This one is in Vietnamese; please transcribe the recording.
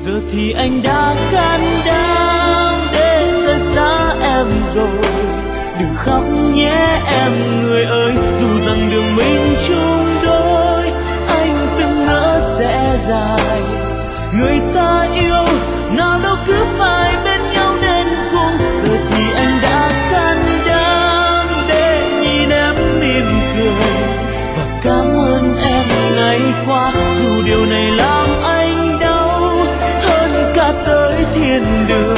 giờ thì anh đã can đảm để rời xa em rồi. Đừng khóc nhé em người ơi, dù rằng đường mình chung đôi, anh từng ngỡ sẽ dài. Người ta yêu nào đâu cứ phải bên nhau đến cùng. Giờ thì anh đã can đảm để nhìn em mỉm cười và cảm ơn em ngày qua, dù điều này làm anh đau hơn cả tới thiên đường.